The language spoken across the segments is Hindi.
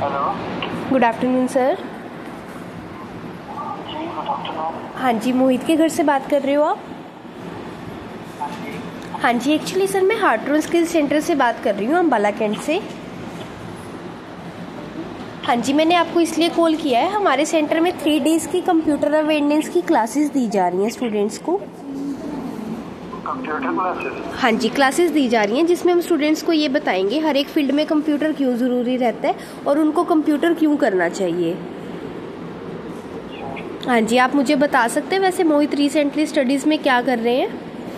हेलो। Good afternoon sir. जी गुड आफ्टरनून। हाँ जी, मोहित के घर से बात कर रहे हो आप? हाँ जी। हाँ जी, एक्चुअली सर मैं हार्ट्रोन स्किल्स सेंटर से बात कर रही हूँ, अम्बाला कैंट से। हाँ जी, मैंने आपको इसलिए कॉल किया है, हमारे सेंटर में 3 डेज़ की कंप्यूटर अवेयरनेस की क्लासेस दी जा रही हैं स्टूडेंट्स को। Computer classes? हाँ जी, क्लासेस दी जा रही हैं जिसमें हम स्टूडेंट्स को ये बताएंगे हर एक फील्ड में कंप्यूटर क्यों ज़रूरी रहता है और उनको कंप्यूटर क्यों करना चाहिए। हाँ जी, आप मुझे बता सकते हैं वैसे मोहित रिसेंटली स्टडीज़ में क्या कर रहे हैं?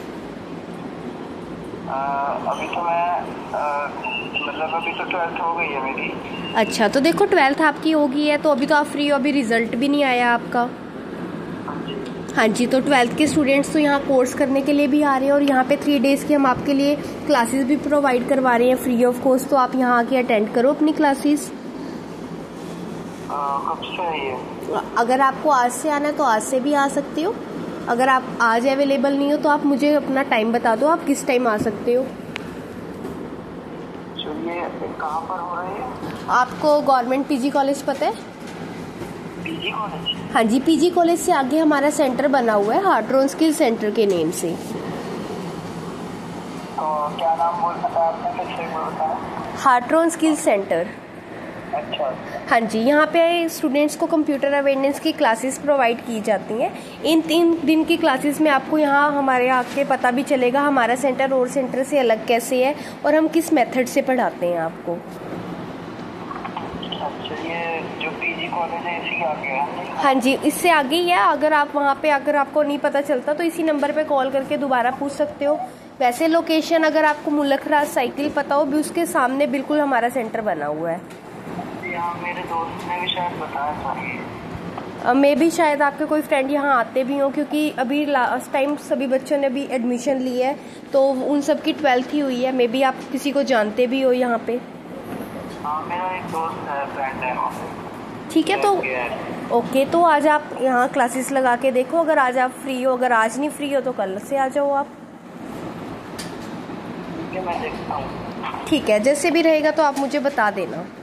अभी तो मैं मतलब अभी तो 12th हो गई है मेरी। अच्छा, तो देखो 12th आपकी हो गई है तो अभी तो आप फ्री हो, अभी रिजल्ट भी नहीं आया आपका। हाँ जी, तो 12th के स्टूडेंट्स तो यहाँ कोर्स करने के लिए भी आ रहे हैं और यहाँ पे 3 डेज़ की हम आपके लिए क्लासेस भी प्रोवाइड करवा रहे हैं फ्री ऑफ कॉस्ट, तो आप यहाँ आके अटेंड करो अपनी क्लासेस। कब से है ये? अगर आपको आज से आना है तो आज से भी आ सकते हो, अगर आप आज अवेलेबल नहीं हो तो आप मुझे अपना टाइम बता दो, आप किस टाइम आ सकते हो। ये कहाँ पर हो रही है? आपको गवर्नमेंट पीजी कॉलेज पता है? PG college? हाँ जी, पीजी कॉलेज से आगे हमारा सेंटर बना हुआ है हार्ट्रोन स्किल सेंटर के नेम से। तो क्या नाम बोलना था आपने, फिर से बताया? Hartron skill centre. अच्छा। हाँ जी, यहाँ पे स्टूडेंट्स को कंप्यूटर अवेयरनेस की क्लासेस प्रोवाइड की जाती हैं। इन 3 दिन की क्लासेस में आपको यहाँ हमारे आके पता भी चलेगा हमारा सेंटर और सेंटर से अलग कैसे है और हम किस मेथड से पढ़ाते हैं आपको। अच्छा, ये जो पीजी कॉलेज है इसी के आगे है? हाँ जी, इससे आगे ही है। अगर आप वहाँ पे अगर आपको नहीं पता चलता तो इसी नंबर पे कॉल करके दोबारा पूछ सकते हो। वैसे लोकेशन अगर आपको मुलखराज साइकिल पता हो भी, उसके सामने बिल्कुल हमारा सेंटर बना हुआ है। यहाँ मेरे दोस्त ने भी शायद बताया था ये। मैं भी शायद आपके कोई फ्रेंड यहाँ आते भी हों, क्योंकि अभी लास्ट टाइम सभी बच्चों ने भी एडमिशन ली है तो उन सब की 12th ही हुई है। मे बी आप किसी को जानते भी हो यहाँ पे। हाँ, मेरा एक दोस्त है, फ्रेंड है वहाँ पे। ठीक है, तो ओके, तो आज आप यहाँ क्लासेस लगा के देखो। अगर आज आप फ्री हो, अगर आज नहीं फ्री हो तो कल से आ जाओ आप। ठीक है, मैं देखता हूँ। ठीक है, जैसे भी रहेगा तो आप मुझे बता देना।